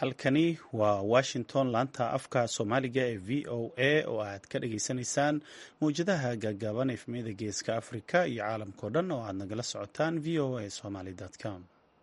halkani waa washington laanta afka soomaaliga ee v o a oo aad ka dhageysanaysaan mawjadaha gaagaaban efmiyada geeska africa iyo caalamkao dhan oo aad nagala socotaan v o a somaly com.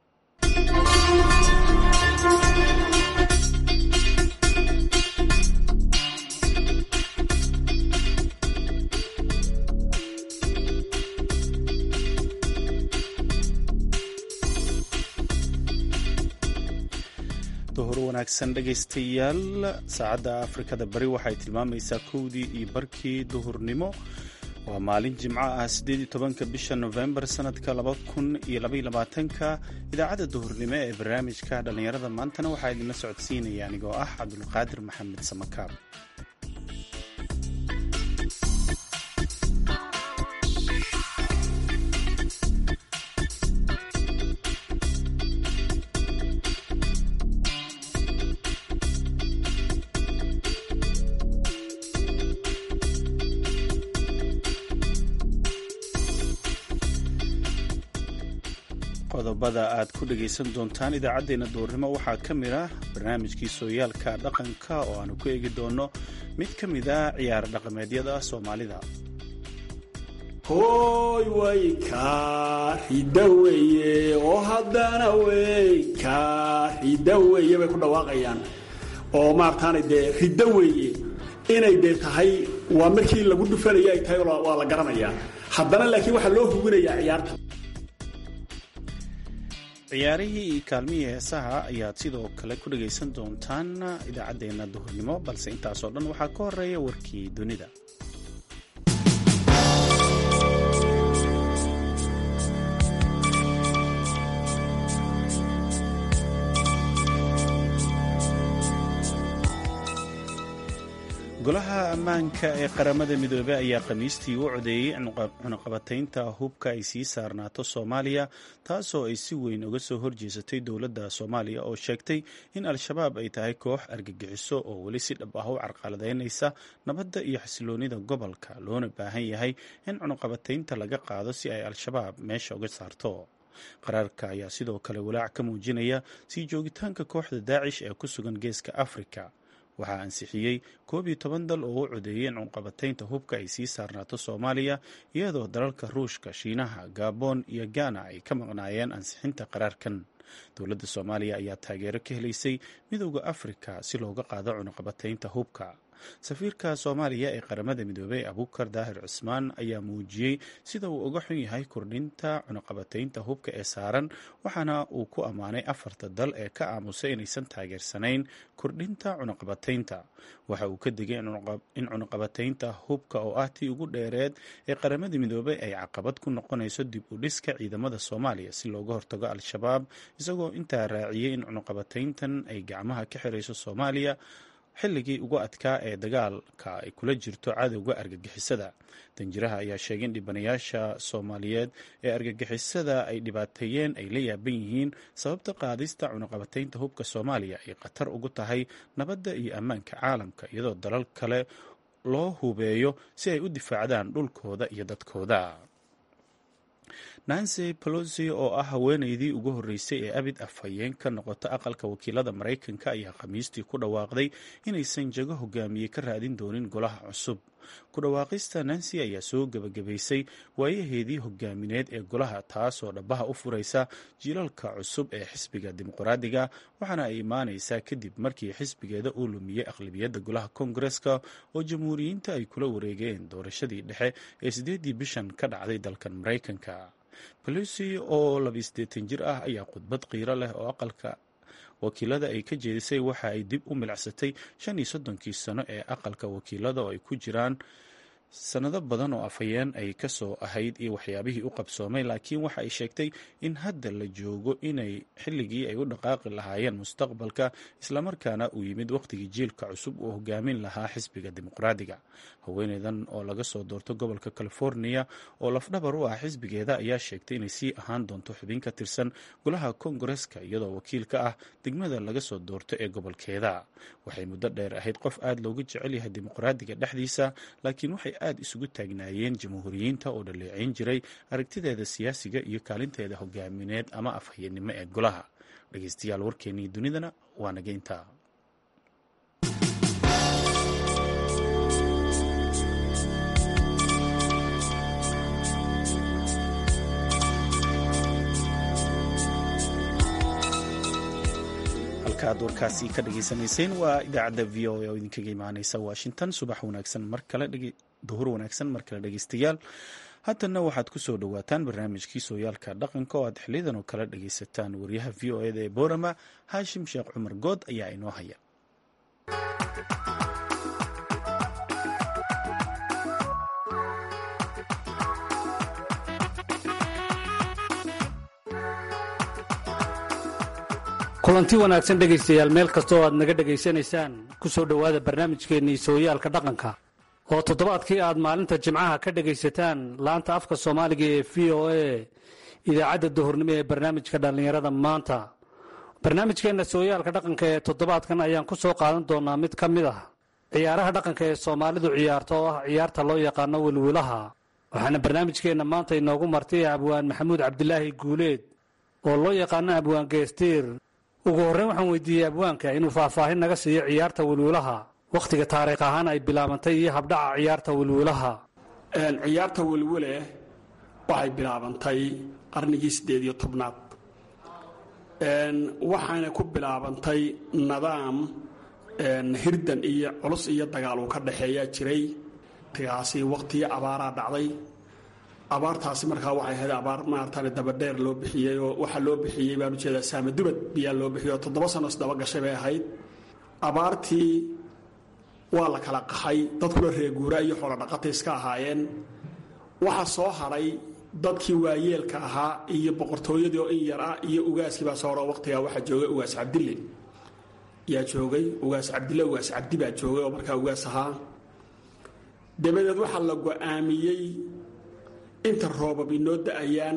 duhur wanaagsan dhegaystayaal, saacadda afrikada bari waxay tilmaamaysaa 1:00 iyo barkii duhurnimo. waa maalin jimco ah 18 bisha November sanadka 2022. idaacadda duhurnimo ee barnaamijka dhalinyarada maantana waxaa idinla socodsiinaya anigoo ah cabdulqaadir maxamed samakaab. qodobada aad ku dhagaysan doontaan idaacaddeenna duhurnimo waxaa ka mid ah barnaamijkii sooyaalka dhaqanka oo aanu ku eegi doono mid ka mid ah ciyaar dhaqameedyada soomaalida. hooy way kaaxida weeye oo haddana wey kaaxida weeye bay ku dhawaaqayaan oo maartaanay dee riddo weeye inay dee tahay waa markii lagu dhufanaya ay tahay waa la garanayaa, haddana laakiin waxaa loo hubinayaa ciyaarta. ciyaarihii iyo kaalmihii heesaha ayaad sidoo kale ku dhagaysan doontaan idaacaddeenna duhurnimo, balse intaasoo dhan waxaa ka horeeya warkii dunida. golaha ammaanka ee qaramada midoobey ayaa khamiistii u codeeyey cunaqabataynta hubka ay sii saarnaato soomaaliya, taasoo ay si weyn uga soo horjeesatay dowladda soomaaliya oo sheegtay in al-shabaab ay tahay koox argagixiso oo weli si dhab ah u carqaladaynaysa nabadda iyo xasiloonida gobolka, loona baahan yahay in cunaqabataynta laga qaado si ay al-shabaab meesha uga saarto. qaraarka ayaa sidoo kale walaac ka muujinaya sii joogitaanka kooxda daacish ee ku sugan geeska afrika. waxaa ansixiyey 11 dal oo u codeeyey in cunqabataynta hubka ay sii saarnaato soomaaliya, iyadoo dalalka ruushka, shiinaha, gabon iyo gaana ay ka maqnaayeen ansixinta qaraarkan. dowladda soomaaliya ayaa taageero ka helaysay midowda afrika si looga qaado cunaqabataynta hubka. safiirka soomaaliya ee qaramada midoobey abuukar daahir cusmaan ayaa muujiyey sida uu uga xun yahay kordhinta cunaqabataynta hubka ee saaran, waxaana uu ku ammaanay 4 dal ee ka aamusay inaysan taageersanayn kordhinta cunaqabataynta. waxa uu ka digay in cunaqabataynta hubka oo ah tii ugu dheereed ee qaramada midoobey ay caqabad ku noqonayso dib u dhiska ciidamada soomaaliya si looga hortago al-shabaab, isagoo intaa raaciyey in cunaqabatayntan ay gacmaha ka xirayso soomaaliya xilligii ugu adkaa ee dagaalka ay kula jirto cadowga argagixisada. danjiraha ayaa sheegay in dhibanayaasha soomaaliyeed ee argagixisada ay dhibaateeyeen ay la yaaban yihiin sababta qaadista cunaqabataynta hubka soomaaliya ay khatar ugu tahay nabadda iyo ammaanka caalamka, iyadoo dalal kale loo hubeeyo si ay u difaacdaan dhulkooda iyo dadkooda. nancy pelosi oo ah haweeneydii ugu horreysay ee abid afhayeen ka noqota aqalka wakiilada maraykanka ayaa khamiistii ku dhawaaqday inaysan jago hogaamiye ka raadin doonin golaha cusub. ku dhawaaqista nancy ayaa soo gebagabaysay waayaheedii hogaamineed ee golaha, taasoo dhabaha u furaysa jiilalka cusub ee xisbiga dimuqraadiga, waxaana ay imaanaysaa kadib markii xisbigeeda uu lumiyey aqlabiyadda golaha koongareska oo jamhuuriyiinta ay kula wareegeen doorashadii dhexe ee 8 bishan ka dhacday dalkan maraykanka. pelosi oo 28 jir ah ayaa khudbad qiiro leh oo aqalka wakiilada ay ka jeedisay waxa ay dib u milicsatay 35 sano ee aqalka wakiilada oo ay ku jiraan sanado badan oo afhayeen ay ka soo ahayd iyo waxyaabihii u qabsoomay, laakiin waxa ay sheegtay in hadda la joogo inay xilligii ay u dhaqaaqi lahaayeen mustaqbalka, islamarkaana uu yimid waqtigii jiilka cusub uu hogaamin lahaa xisbiga dimuqraadiga. haweeneydan oo laga soo doorto gobolka california oo lafdhabar u ah xisbigeeda ayaa sheegtay inay sii ahaan doonto xubin ka tirsan golaha koongareska, iyadoo wakiil ka ah degmada laga soo doorto ee gobolkeeda. waxay muddo dheer ahayd qof aad looga jecel yahay dimuqraadiga dhexdiisa, laakiin waxay aad isugu taagnaayeen jamhuuriyiinta oo dhaleeceyn jiray aragtideeda siyaasiga iyo kaalinteeda hogaamineed ama afhayeennimo ee golaha. dhegeystayaal warkeennii dunidana waa nageynta. halkaad warkaasi ka dhageysanayseen waa idaacadda v o a oo idinkaga imaaneysa washington. subax wanaagsan mar kale, duhur wanaagsan mar kale dhegeystayaal. haddana waxaad ku soo dhowaataan barnaamijkii sooyaalka dhaqanka oo aad xiliyadan oo kale dhegeysataan wariyaha v o eda ee boorama haashim sheekh cumar good ayaa inoo haya. kulanti wanaagsan dhegaystayaal, meel kastoo aad naga dhegaysanaysaan ku soo dhowaada barnaamijkeennii sooyaalka dhaqanka oo toddobaadkii aad maalinta jimcaha ka dhegaysataan laanta afka soomaaliga ee v o a idaacadda duhurnimo ee barnaamijka dhallinyarada maanta. barnaamijkeenna sooyaalka dhaqanka ee toddobaadkan ayaan ku soo qaadan doonaa mid ka mid ah ciyaaraha dhaqanka ee soomaalidu ciyaarto oo ah ciyaarta loo yaqaano wilwilaha. waxaana barnaamijkeenna maanta inoogu martay abwaan maxamuud cabdilaahi guuleed oo loo yaqaano abwaan geestiir. ugu horreyn waxaan weydiiyey abwaanka inuu faahfaahin naga siiyo ciyaarta wilwilaha, wakhtiga taariikh ahaan ay bilaabantay iyo habdhaca ciyaarta wilwilaha. ciyaarta wilwile waxay bilaabantay qarnigii 18aad, waxaana ku bilaabantay nidaam hirdan iyo culus iyo dagaal uu ka dhaxeeyaa jiray. tigaasi waqtigii abaaraa dhacday. abaartaasi markaa waxay ahayd abaar maartaan dabadheer loo bixiyey oo waxaa loo bixiyey baan ujeedaa saamadubad biyaa loo bixiyey oo 7 sano isdaba gashay bay ahayd. abaartii waa la kala qaxay, dadkuna reeguura iyo xoolo dhaqatay iska ahaayeen. waxaa soo haray dadkii waayeelka ahaa iyo boqortooyadii oo in yar ah iyo ugaaskii baa soo haro. waqtigaa waxaa joogay ugaas cabdille yaa joogay, ugaas cabdille ugaas cabdi baa joogay oo markaa ugaas ahaa. dabadeed waxaa la go'aamiyey inta roobab inoo da'ayaan,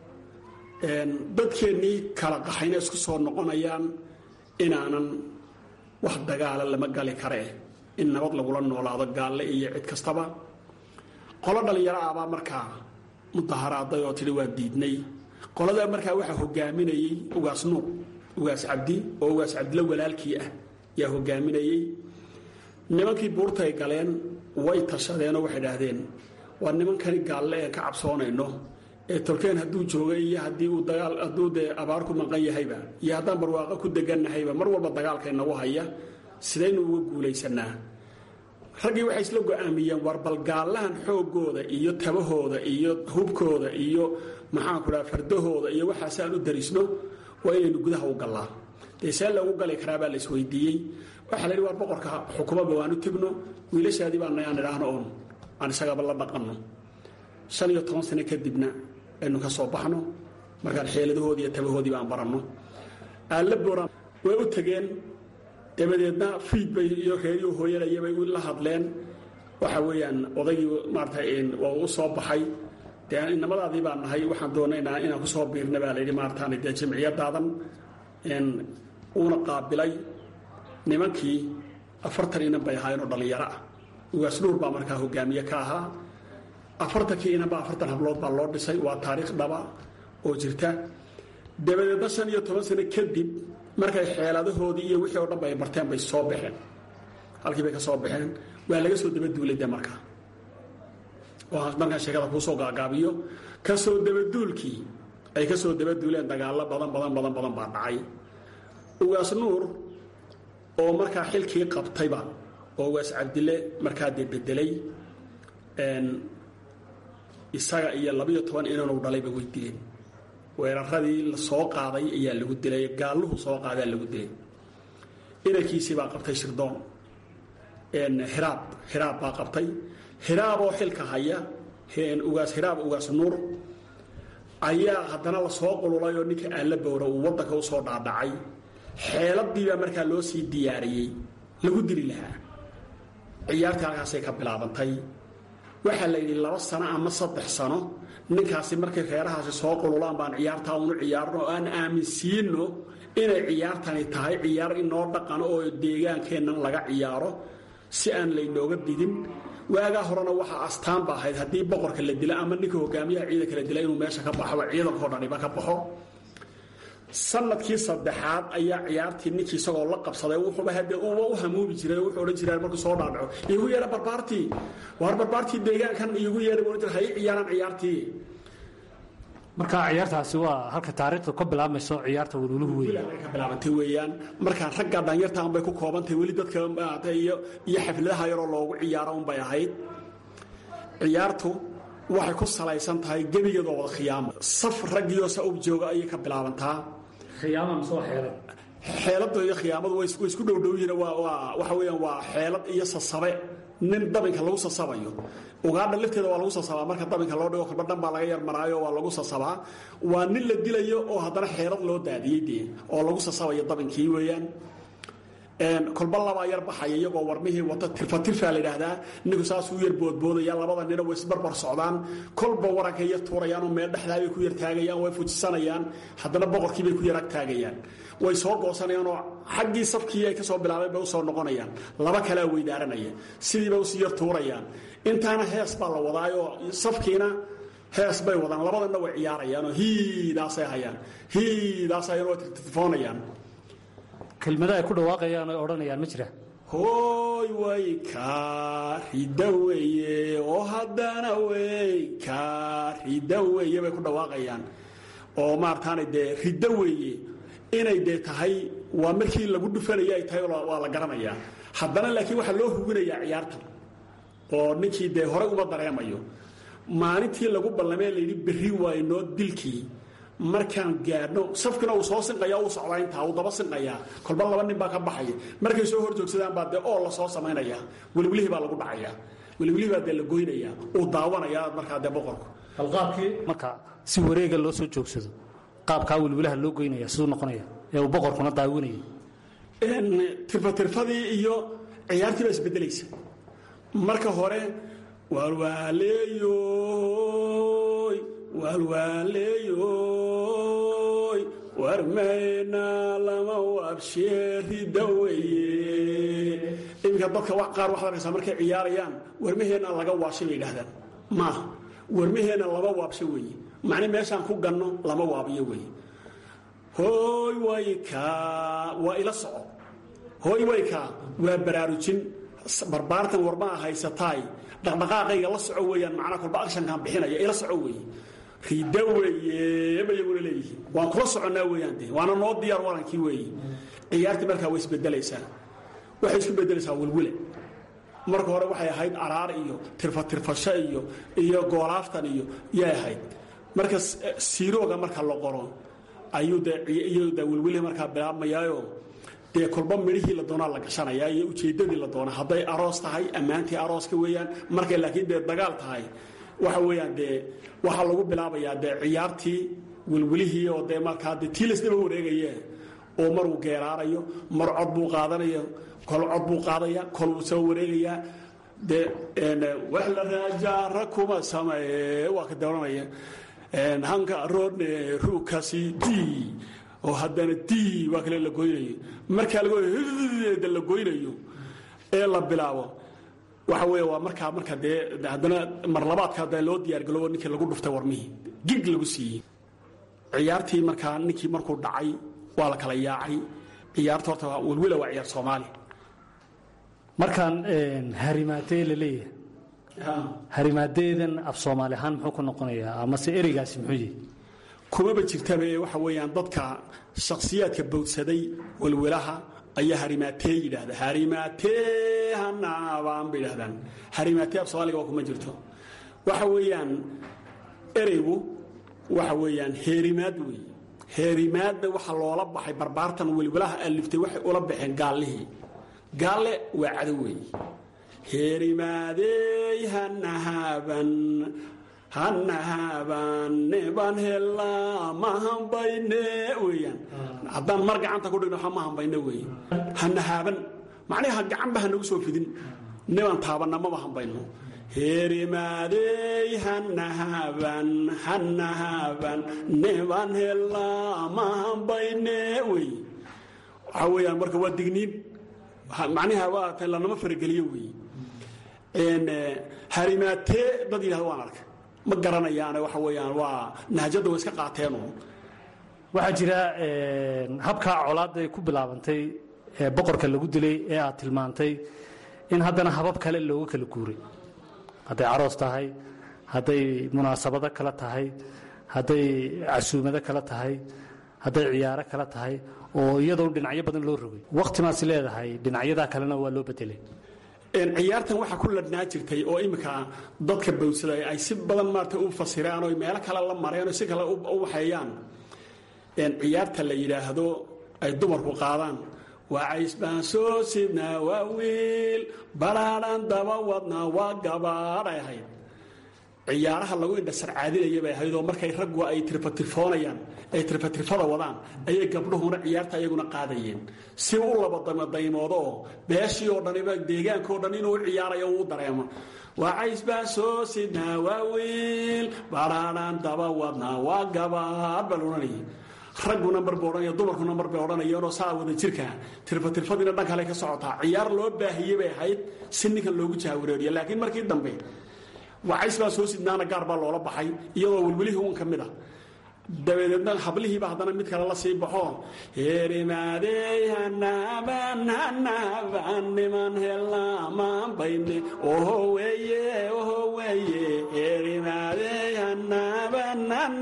dadkeennii kala qaxayna isku soo noqonayaan, inaanan wax dagaala lama gali karee in nabad lagula noolaado gaalle iyo cid kastaba. qolo dhallinyaro ah baa markaa mudaharaaday oo tidhi waa diidnay. qoladaa markaa waxaa hogaaminayey ugaas nuur ugaas cabdi oo ugaas cabdile walaalkii ah yaa hogaaminayey. nimankii buurtay galeen way tashadeenoo waxay idhaahdeen waa nimankani gaalle een ka cabsoonayno ee tolkeen hadduu joogay iyo haddii uu dagaal hadduu dee abaar ku maqan yahayba iyo haddaan barwaaqo ku degannahayba mar walba dagaalka inagu haya, sidaynu uga guulaysanaa. raggii waxay isla go'aamiyeen war bal gaallahan xooggooda iyo tabahooda iyo hubkooda iyo maxaanku dhaha fardahooda iyo waxaasaan u darisno waa inaynu gudaha u gallaa. dee see lagu gali karaa baa la isweydiiyey. waxaa la yidhi war boqorka xukumaba waan u tegno, wiilashaadii baa nayaan idhaahno oon aan isagaba la dhaqanno. 15 sano kadibna aynu ka soo baxno, markaan xeeladahoodii iyo tabahoodii baan baranno. aalla booraan way u tageen. dabadeedna fiid bay iyo reeriyo hooyanaya bay la hadleen. waxa weeyaan odaygii maarata waa u soo baxay. dee inamadaadii baan nahay, waxaan doonaynaa inaan ku soo biirna baa layidhi maartaan dee jamciyadaadan. uuna qaabilay. nimankii 40 inan bay ahaayeenoo dhallinyaro ah. ugaas nuur baa markaa hogaamiye ka ahaa. 40kii inanba 40 hablood baa loo dhisay. waa taariikh dhaba oo jirta. dabadeedna 15 sano kadib markay xeeladahoodii iyo wixii oo dhan bay barteen bay soo baxeen. halkii bay ka soo baxeen. waa laga soo dabaduulay de markaa. markaan sheekada kuu soo gaagaabiyo kasoo dabaduulkii ay ka soo dabaduuleen dagaallo badan baa dhacay. ugaas nuur oo markaa xilkii qabtayba oo ugaas cabdille markaa dee bedelay, isaga iyo 12 inanu dhalayba way dileen. weeraradii la soo qaaday ayaa lagu dilay, gaalluhu soo qaadaa lagu dilay. inankiisii baa qabtay shirdoon. hiraab baa qabtay. hiraab oo xilka haya ugaas nuur ayaa haddana la soo qululay oo ninka aalla bowra uu waddanka u soo dhaadhacay. xeeladii baa markaa loo sii diyaariyey lagu dili lahaa. ciyaartii halkaasay ka bilaabantay. waxaa la yidhi 2 sano ama 3 sano ninkaasi markay reerahaasi soo qululaan baan ciyaartaa unu ciyaarno oo aan aaminsiino inay ciyaartani tahay ciyaar inoo dhaqan oo deegaankeennan laga ciyaaro si aan laynooga didin. waagaa horena waxaa astaan ba ahayd haddii boqorka la dila ama ninka hogaamiyaha ciidanka la dila inuu meesha ka baxo, ciidankao dhaniba ka baxo. sanadkii saddexaad ayaa ciyaartii ninkii isagoo la qabsaday wuxuuba hadee uba u hamuumi jiray wuxuu odhan jiray markuu soo dhaadhaco iigu yeedha barbaartii waar barbaartii deegaankan iigu yeedha buu odhan jiray hay ciyaaraan ciyaartii marka ciyaartaasi waa halka taariikhda ka bilaabmayso ciyaarta welwuluhu weeyaan ka bilaabantay weeyaan marka ragga dhalinyarta aan bay ku koobantahay weli dadka iyo xafladaha yaroo loogu ciyaaro un bay ahayd ciyaartu waxay ku salaysan tahay gebigeedoo wada khiyaamo saf raggiyo sa ub jooga ayay ka bilaabantaa khiyaamo soo xeelada iyo khiyaamadu way isku dhowdhow yihiin waxa weeyaan waa xeelad iyo sasabe nin dabinka lagu sasabayo ugaadha lafteeda waa lagu sasabaa marka dabinka loo dhigo kolba dhan baa laga yar maraayo waa lagu sasabaa waa nin la dilayo oo haddana xeelad loo daadiyey dee oo lagu sasabayo dabinkii weeyaan kolba labaa yar baxaya iyagoo warmihii wata tirfatirfaa la yidhaahdaa ninku saasuu yar boodboodaya labada nina way isbarbar socdaan kolba warankay yar tuurayaanoo meel dhexdaa bay ku yar taagayaan way fujisanayaan haddana boqorkii bay ku yar ag taagayaan way soo goosanayaanoo xaggii safkii ay ka soo bilaabeen bay u soo noqonayaan laba kalea weydaaranaya sidiiba usii yar tuurayaan intaana hees baa la wadaayoo safkiina hees bay wadaan labadanna way ciyaarayaanoo hiidaasay hayaan way tirtifoonayaan kelmada ay ku dhawaaqayaan oo odhanayaan ma jira hooy way kaa rida weeye oo haddana wey kaa rida weeye bay ku dhawaaqayaan oo maartaanay dee riddo weeye inay dee tahay waa markii lagu dhufanaya ay tahay waa la garanayaa haddana laakiin waxaa loo hubinayaa ciyaartan oo ninkii dee horey uma dareemayo maalintii lagu ballamee layidhi berri waayo noo dilkii markaan gaadhno safkina uu soo sinqaya uu socdaa intaa uu daba sinqayaa kolba laba nin baa ka baxaya markay soo hor joogsadaan baa dee oo la soo samaynayaa welwelihii baa lagu dhacayaa welwelihii baa dee la goynayaa uu daawanayaa markaa dee boqorku halqaabkii marka si wareega loo soo joogsado qaabkaa welwelaha loo goynaya siduu noqonaya ee uu boqorkuna daawinaya tirfatirfadii iyo ciyaartii baa isbedelaysa marka hore waalwaaleeyoy waalwaaleeyoy warmayna lama waabsheerida weye iminka dadka qaar waxaad arkaysaa markay ciyaarayaan warmaheenna laga waabshay bay yidhahdaan maaha warmaheenna lama waabsho weeye macni meeshaan ku ganno lama waabiyo weeye hooy waykaa waa ila soco hooy waykaa waa baraarujin barbaartan warmaa haysataay dhaqdhaqaaqayga la soco weeyaan macnaa kolba akshankaan bixinaya ila soco weeye rida weeye bayaguna leeyihiin waan kula soconnaa weeyaan de waana noo diyaar warankii weeye ciyaartii markaa way isbedelaysaa waxay isku bedelaysaa welwele marka hore waxay ahayd araar iyo tirfatirfasho iyo goolaaftan iyo yay ahayd marka siirooga marka la qoro ayuu de welwele markaa bilaabmayaayo dee kolba midhihii la doonaa la gashanayaa iyo ujeeddadii la doonaa hadday aroos tahay ammaantii arooska weeyaan markay laakiin dee dagaal tahay waxa weeyaan dee waxaa lagu bilaabayaa dee ciyaartii welwelihii oo dee markaa dee tii laysdaba wareegaye oo maruu geeraarayo mar cod buu qaadanaya kol cod buu qaadaya kol uu soo wareegayaa dee wax la raajaara kuma sameeye waa ka dooranaya hanka roodne ruukasi dii oo haddana dii waa kale la goynayo markaa la goynayo ee la bilaabo waxa weeye waa marka dee haddana mar labaadka hadda loo diyaargaloobo ninkii lagu dhuftay warmihii gig lagu siiyey ciyaartii markaa ninkii markuu dhacay waa la kala yaacay ciyaarta horta welwela waa ciyaar soomaali markaan harimaadee la leeyahay harimaadeedan af soomaali ahaan muxuu ku noqonayaa amase ereygaasi muxuu yihi kumaba jirtaba waxa weeyaan dadka shakhsiyaadka bowdsaday welwelaha ayaa harimaatee yidhaahda harimaatee hanaabaan bay yidhahdaan harimaatee af soomaaliga waa kuma jirto waxa weeyaan ereygu waxa weeyaan heerimaad weeye heerimaadda waxa loola baxay barbaartan welwelaha aliftay waxay ula baxeen gaallihii gaalle waa cadow weeye heerimaadey hanahaabane baan helaa ma hambayne weyaan haddaan mar gacanta ku dhigno ma hambayne wey hanahaaban macnaha gacanba hanagu soo fidin nebaan taabanna maba hambayno heerimaadey hanahaaban nebaan helaa ma hambayne wey waxaa weyaan marka waa digniin macnaha waa lanama farageliyo wey harimaatee dad yidhahda waan arkay ma garanayaane waxa weeyaan waa nahjadda way iska qaateenu waxaa jira habkaa colaadda ay ku bilaabantay boqorka lagu dilay ee aad tilmaantay in haddana habab kale looga kala guuray hadday aroos tahay hadday munaasabado kale tahay hadday casuumado kale tahay hadday ciyaaro kale tahay oo iyadoo dhinacyo badan loo rogay wakhtimaas leedahay dhinacyadaa kalena waa loo bedelay ciyaartan waxaa ku ladhnaa jirtay oo iminka dadka bawsada ay si badan maarata u fasiraan oo meelo kale la mareen oo si kale u waxeeyaan ciyaarta la yidhaahdo ay dumarku qaadaan waa cays baan soo sidnaa waa wiil balaadhan daba wadnaa waa gabaadh ay ahayd ciyaaraha lagu indhasarcaadinaya bay ahayd oo markay raggu ay tirfatirfoonayaan ay tirfatirfada wadaan ayay gabdhuhuna ciyaarta ayaguna qaadayeen si u labadaymoodoo beeshii oo dhaniba deegaankao dhan inuu ciyaarayo uu dareemo waa cays baan soo sidnaa waa wiil balaadhan daba wadnaa waa gabaadh baa laodhanayay raggu nambar buu odhanaya dumarku nambar bay odhanayeenoo saa wada jirka tirfatirfadiina dhan kale ka socotaa ciyaar loo baahiyey bay ahayd si ninkan loogu jaawareeriya laakiin markii dambe wacays baa soo sidnaana gaar baa loola baxay iyadoo welwelihii un ka mid a dabadeedna hablihiiba haddana mid kale la sii baxo herimaadey hanaaban niman helaamaan bayne oho weeye herimaadey hanaaban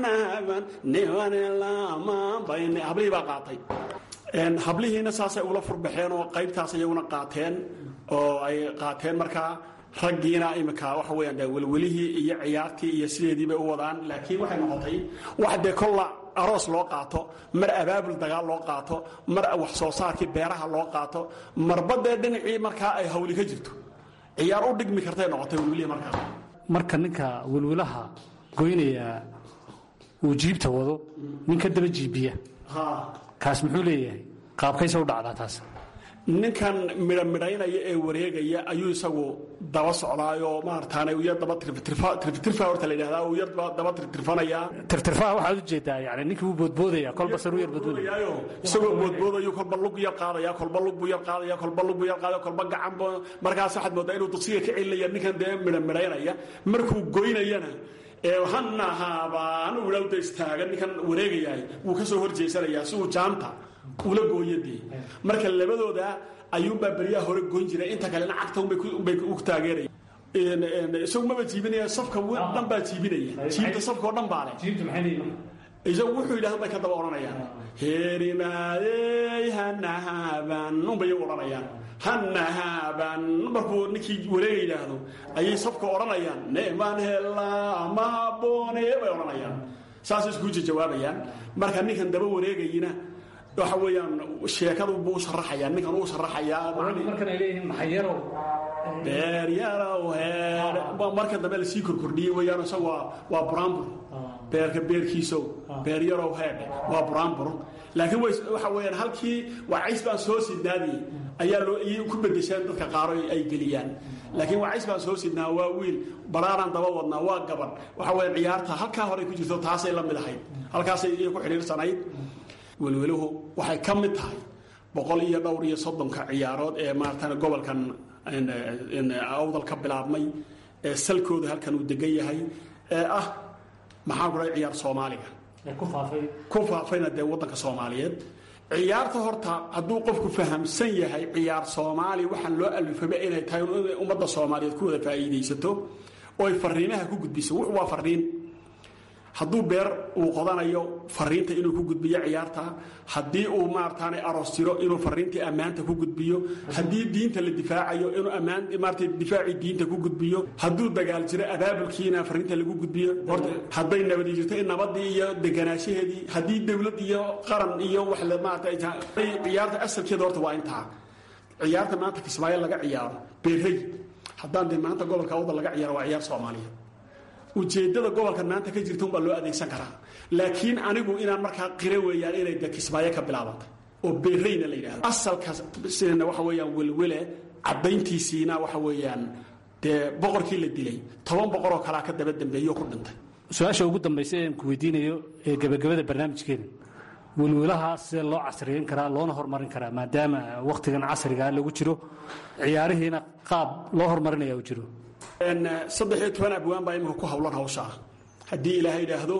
niman helaamaan bayne hablihii baa qaatay hablihiina saasay ula furbaxeen oo qaybtaas iyaguna qaateen oo ay qaateen markaa raggiina iminka waxa weyaan welwelihii iyo ciyaartii iyo sideedii bay u wadaan laakiin waxay noqotay wax dee kolla aroos loo qaato mar abaabul dagaal loo qaato mar wax soo saarkii beeraha loo qaato marbadee dhinacii markaa ay hawli ka jirto ciyaar u dhigmi kartay noqotay welwelihii markaa marka ninka welwelaha goynaya uu jiibta wado ninka daba jiibiya kaas muxuu leeyahay qaabkaysa u dhacdaa taas ninkan midhamidhaynaya ee wareegaya ayuu isagu daba socdaayoo maarataane uu yar daba tirtirfa horta la yidhahdaa uu yar daba tirtirfanayaa tirtirfaha waxaad ujeedaa yani ninkii uu boodboodaya kolba saruu yar boodboodaya isagoo boodboodayu kolba lug yar qaadaya kolba lug buu yar qaadaya kolba lug buu yar qaadaya kolba gacan buu markaas waxaad moodaa inuu dugsiga ka celinaya ninkan dee midhamidhaynaya markuu goynayana hanahaabaan ulawda istaagan ninkan wareegayahay wuu ka soo horjeysanayaa si uu jaanta ula gooyadee marka labadooda ayuunbaa beryaha hore goyn jiray inta kalena cagta unbay u taageeraya isagu maba jiibinaya safka dhan baa jiibinaya jiibta safka oo dhan baa leh isagu wuxuu yidhahda bay ka daba odhanayaan herimaadey hanahaaban unbay iyagu odhanayaan hanahaaban markuu ninkii wareega yidhaahdo ayay safka odhanayaan neemaan helaa ma haboone bay odhanayaan saasay isku jawaabayaan marka ninkan daba wareegayina waxa weeyaan sheekadu buu sharaxayaa ninkan uu sharaxayaa markan ay leeyihiin maxayarow beeryarow marka dambe la sii kordhiyey weeyaan isagu waa buraanbur beerkiisow beeryarow heedhe waa buraanbur laakiin waxa weeyaan halkii waa cays baan soo sidnaadii ayaa ku bedesheen dadka qaaro ay geliyaan laakiin waa cays baan soo sidnaa waa wiil baraaraan daba wadnaa waa gaban waxa weeyaan ciyaarta halkaa hore ku jirto taasay la mid ahayd halkaasay ku xidhiirsanayd welweluhu waxay ka mid tahay 130 ciyaarood ee maartan gobolkan awdal ka bilaabmay ee salkooda halkan uu degan yahay ee ah maxaa ku ciyaar Soomaaliga ku faafayna dee wadanka Soomaaliyeed ciyaarta horta hadduu qofku fahamsan yahay ciyaar Soomaali waxaan loo alifay inay tahay ummadda Soomaaliyeed ku wada faa'iideysato oo ay fariinaha ku gudbiso waa fariin hadduu beer uu qodanayo fariinta inuu ku gudbiyo ciyaarta haddii uu maartaane aroos tiro inuu fariintii ammaanta ku gudbiyo haddii diinta la difaacayo inuu maartay difaaci diinta ku gudbiyo hadduu dagaal jiro abaabulkiina fariinta lagu gudbiyo horta hadday nabad jirto in nabadii iyo deganaanshaheedii haddii dawlad iyo qaran iyo wax la maartay ciyaarta asalkeeda horta waa intaa ciyaarta maanta Kismaayo laga ciyaaro beerey haddaan maanta gobolka awdal laga ciyaaro waa ciyaar Soomaaliyeed ujeedada gobolka maanta ka jirta baa loo adeegsan karaa laakiin anigu inaan markaa qire weeyaan inay Kismaayo ka bilaabantay oo beereyna la yiraahdo asalka sidana waxa weeyaan welwele cadayntiisiina waxa weeyaan dee boqorkii la dilay 10 boqor oo kala ka daba dambeeyo ku dhintay su'aasha ugu dambeysay ee ku weydiinayo ee gabagabada barnaamijkeena welwelaha sida loo casriyeyn karaa loona horumarin karaa maadaama waqtigan casriga lagu jiro ciyaarihiina qaab loo horumarinayo jiro 13 abwaan baa imika ku hawlan hawsha haddii ilaahay yiraahdo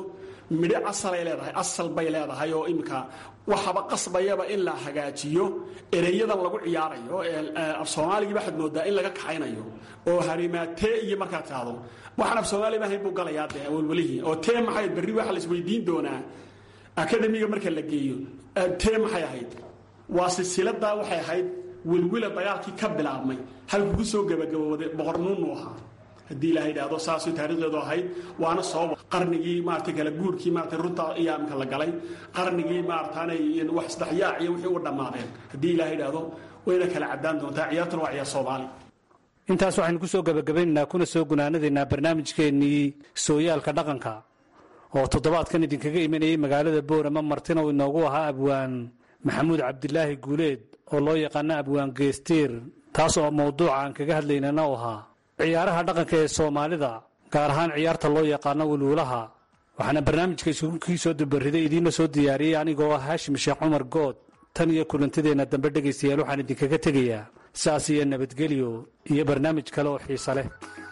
midho asalay leedahay asal bay leedahay oo imika waxaba qasbayaba in la hagaajiyo ereyadan lagu ciyaarayo af Soomaaliga waxaad moodaa in laga kaxaynayo oo harimaatee iyo markaa taado waxaan af Soomaali ma haybu galayaa walwalihi oo tee maxay bari waxa la isweydiin doonaa akademiga marka la geeyo tee maxay ahayd waa silsilada waxay ahayd wilwila dagaalkii ka bilaabmay halku soo gabagabowday boqornuunu ahaa hadii la yiraahdo saasi taariikhdeedu ahayd waana soo qarnigii maartay kala guurkii maartay runta iyaamka la galay qarnigii maartaanay wax saddexyaac iyo wixii u dhamaadeen hadii la yiraahdo wayna kala cadaan doontaa ciyaartan waa ciyaar Soomaali intaas waxaan ku soo gabagabaynaa kuna soo gunaanadeena barnaamijkeenii sooyaalka dhaqanka oo toddobaadkan idinkaga imanayay magaalada Boorama martina uu inoogu ahaa abwaan maxamuud cabdilaahi guuleed oo loo yaqaan abwaan geestiir taas oo mowduuca aan kaga hadlaynana oo ahaa ciyaaraha dhaqanka ee Soomaalida gaar ahaan ciyaarta loo yaqaan wulwulaha waxaana barnaamijka isugu soo dubariday idiina soo diyaariyay anigoo ah Haashim Sheekh Cumar Good tan iyo kulantadeena dambe dhageystayaal waxaan idinkaga tegayaa saas iyo nabadgelyo iyo barnaamij kale oo xiiso leh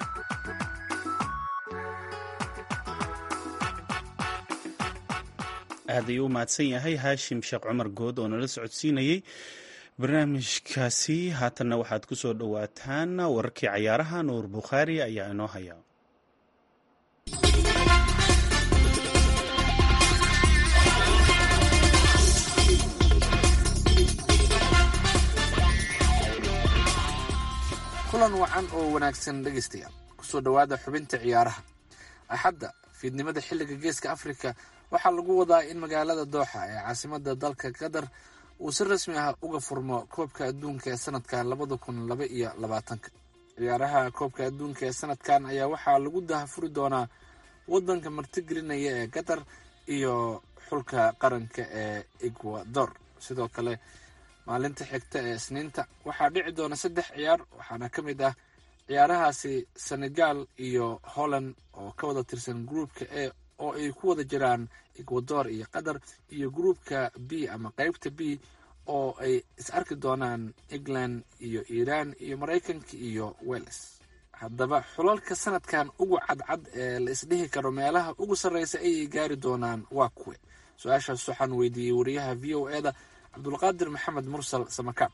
aad ayuu mahadsan yahay Haashim Sheekh Cumar Good oo nala socodsiinayay barnaamijkaasi haatanna waxaad ku soo dhawaataan wararkii ciyaaraha Nuur Bukhaari ayaa inoo haya kulan wacan oo wanaagsan dhageystayaal kusoo dhawaada xubinta ciyaaraha axadda fiidnimada xilliga geeska Afrika waxaa lagu wadaa in magaalada Dooxa ee caasimadda dalka Qatar uu si rasmi ah uga furmo koobka adduunka ee sanadka 2022 ciyaaraha koobka adduunka ee sanadkan ayaa waxaa lagu daahfuri doonaa wadanka martigelinaya ee Qatar iyo xulka qaranka ee Ecuador sidoo kale maalinta xigta ee Isniinta waxaa dhici doona 3 ciyaar waxaana ka mid ah ciyaarahaasi Senegal iyo Holland oo ka wada tirsan groupka A oo ay ku wada jiraan Ecuador iyo Qatar iyo groupka B ama qaybta B oo ay is arki doonaan England iyo Iran iyo Mareykanka iyo Wales haddaba xulalka sanadkan ugu cadcad ee la isdhihi karo meelaha ugu sareysa ay gaari doonaan waa kuwe su'aashaas waxaan weydiiyay wariyaha VOA-da Cabdulqaadir Maxamed Mursal Samakaab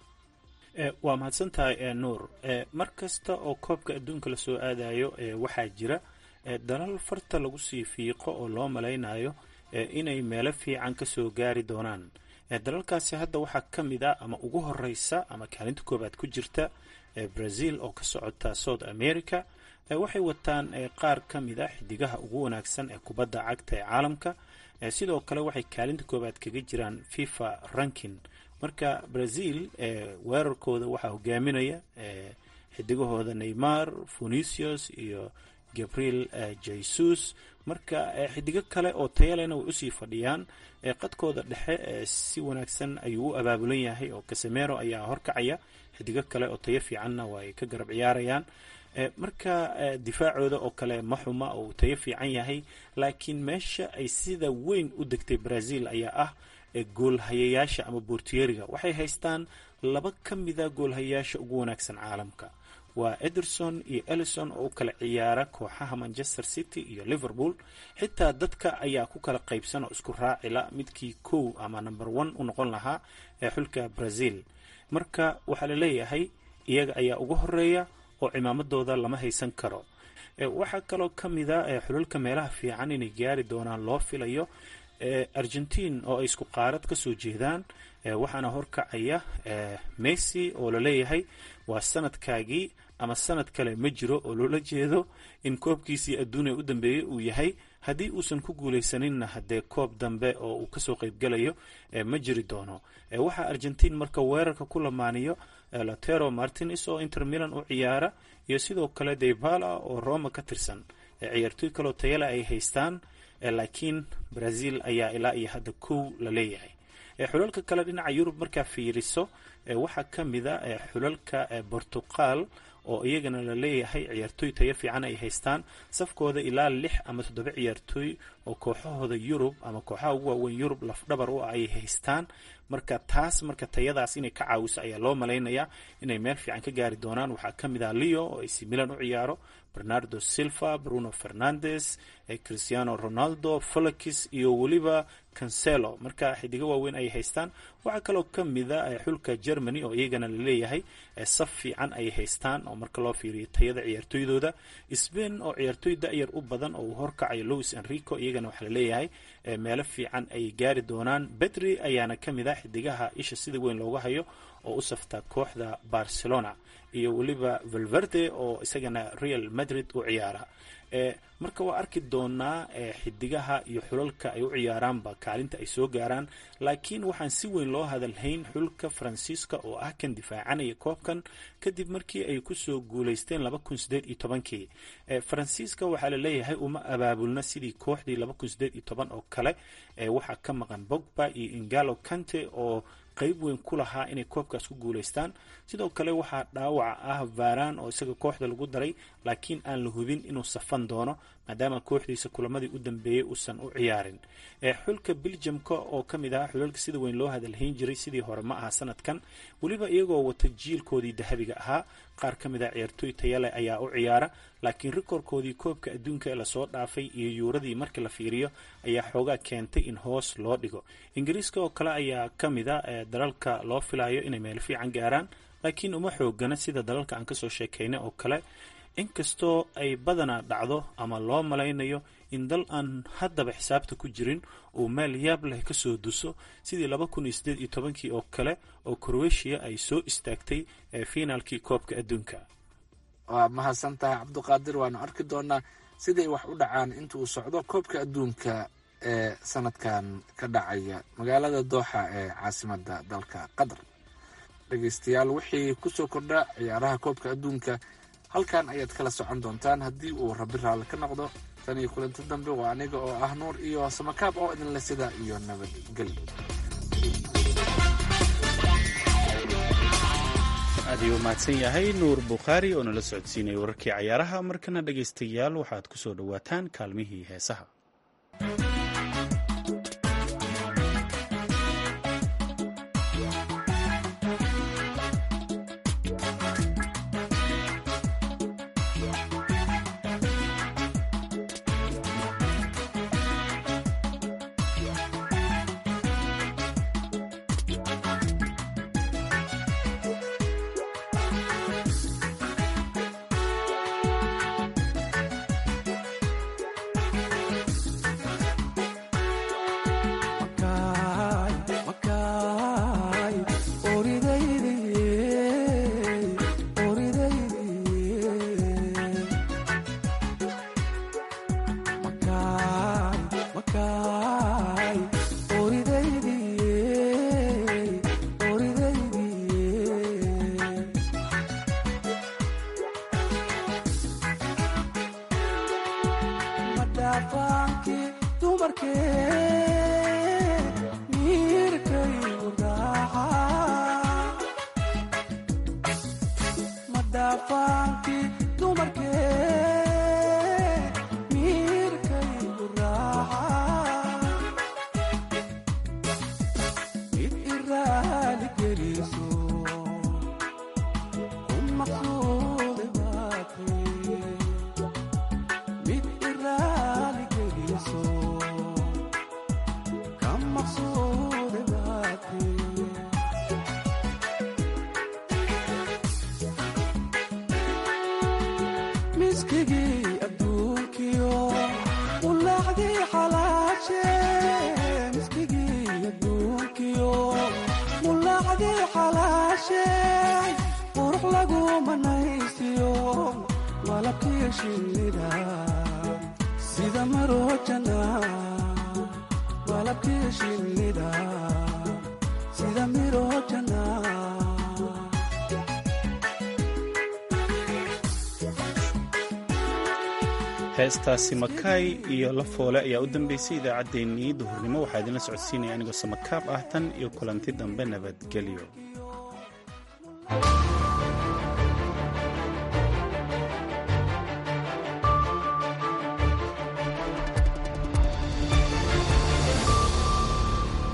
waa mahadsantahay Nuur markasta oo koobka adduunka la soo aadayo waxaa jira dalal farta lagu sii fiiqo oo loo maleynayo inay meelo fiican ka soo gaari doonaan dalalkaasi hadda waxaa ka mid ah ama ugu horeysa ama kaalinta koobaad ku jirta Brazil oo ka socota South America waxay wataan qaar ka mid ah xidigaha ugu wanaagsan ee kubadda cagta ee caalamka sidoo kale waxay kaalinta koobaad kaga jiraan FIFA ranking marka Brazil weerarkooda waxaa hogaaminaya xidigahooda Neymar, Vinicius iyo Gabriel Jesus marka xidiga kale oo tayalena way u sii fadhiyaan qadkooda dhexe si wanaagsan ayuu u abaabulan yahay oo Casemiro ayaa horkacaya xidiga kale oo tayo fiicanna way ka garab ciyaarayaan marka difaacooda oo kale ma xuma oo tayo fiican yahay laakiin meesha ay sida weyn u degtay Brazil ayaa ah goolhayayaasha ama Portugal waxay haystaan laba ka mid ah goolhayayaasha ugu wanaagsan caalamka waa Ederson iyo Alisson oo kala ciyaara kooxaha Manchester City iyo Liverpool xitaa dadka ayaa ku kala qaybsan oo isku raacila midkii koow ama number 1 u noqon lahaa ee xulka Brazil marka waxa la leeyahay iyaga ayaa ugu horeeya oo cimaamadooda lama haysan karo waxa kaloo kamida xulalka meelaha fiican inay gaari doonaan loo filayo Argentina oo ay isku qaarad ka soo jeedaan waxaana horkacaya Messi oo la leeyahay waa sanadkaagii ama sanad kale ma jiro oo loola jeedo in koobkiisii adduunka u dambeeyay uu yahay haddii uusan ku guuleysaninna haddee koob dambe oo uu kasoo qaybgalayo ma jiri doono waxaa Argentina marka weerarka ku lamaaniyo Lautaro Martinez oo Inter Milan u ciyaara iyo sidoo kale Dybala oo Roma ka tirsan ciyaartoy kale oo tayala ay haystaan laakiin Brazil ayaa ilaa iyo hadda koow la leeyahay xulalka kale dhinaca Yurub marka fiiriso waxaa kamida xulalka Portugal oo iyagana la leeyahay ciyaartoy tayo fiican ay haystaan safkooda ilaa 6 ama 7 ciyaartoy oo kooxahooda Yurub ama kooxaha ugu waaweyn Yurub lafdhabar u ay haystaan marka taas marka tayadaas inay ka caawiso ayaa loo maleynayaa inay meel fiican ka gaari doonaan waxaa kamid ah Leo oo AC Milan u ciyaaro bernardo silva, bruno fernandes, cristiano ronaldo, felix iyo weliba cancelo. marka xidigo waaweyn ay haystaan. waxaa kaloo ka mida xulka germany oo iyagana laleeyahay saf fiican ay haystaan oo marka loo fiiriyo tayada ciyaartooydooda. spain oo ciyaartooy da-yar u badan oo uu horkacayo luis enrico, iyagana waxaa laleeyahay meelo fiican ay gaari doonaan. bedri ayaana ka mid a xidigaha isha sida weyn looga hayo oo u safta kooxda barcelona, iyo weliba valverde oo isagana real madrid u ciyaara. marka waa arki doonaa xidigaha iyo xulalka ay u ciyaaraanba kaalinta ay soo gaaraan. laakiin waxaan si weyn loo hadalhayn xulka faransiiska oo ah kan difaacanaya koobkan kadib markii ay kusoo guuleysteen 2018. faransiiska waxaa laleeyahay uma abaabulna sidii kooxdii 2018 oo kale. waxaa ka maqan bogba iyo ingalo kante oo qayb weyn ku lahaa inay koobkaas ku guuleystaan. sidoo kale waxaa dhaawaca ah varan oo isaga kooxda lagu daray laakiin aan la hubin inuu safan doono maadaama kooxdiisa kulamadii u dambeeyey uusan u ciyaarin. xulka Belgiumka oo ka mid ah xulalka sida weyn loo hadalhayn jiray sidii hore ma aha sanadkan, weliba iyagoo wata jiilkoodii dahabiga ahaa. qaar ka mid ah ciyaartooy tayale ayaa u ciyaara, laakiin rikoorkoodii koobka adduunka ee lasoo dhaafay iyo yuuradii marka la fiiriyo ayaa xoogaa keentay in hoos loo dhigo. ingiriiska oo kale ayaa ka mid a dalalka loo filayo inay meel fiican gaaraan, laakiin uma xoogana sida dalalka aan kasoo sheekaynay oo kale. inkastoo ay badanaa dhacdo ama loo malaynayo in dal aan haddaba xisaabta ku jirin uu meel yaab leh kasoo duso sidii 2018 oo kale oo Croatia ay soo istaagtay finaalkii koobka adduunka. waa mahadsantahay cabdiqaadir. waanu arki doonaa siday wax u dhacaan inta uu socdo koobka adduunka ee sanadkan ka dhacaya magaalada dooxa ee caasimada dalka qatar. dhegeystayaal wixii kusoo kordha ciyaaraha koobka adduunka halkan ayaad kala socon doontaan haddii uu rabi raalli ka noqdo. tan iyo kulanti dambe waa aniga oo ah nuur iyo samakaab oo idinle sida iyo nabadgelyo. aad ayuu mahadsan yahay nuur bukhaari oo nala socodsiinaya wararkii cayaaraha. markana dhegaystayaal waxaad ku soo dhowaataan kaalmihii heesaha. heestaasi makaay iyo la foole ayaa u dambeysay idaacaddeenii duhurnimo. waxaa idinla socodsiinaya anigoo samakaab ah. tan iyo kulanti dambe nabadgelyo.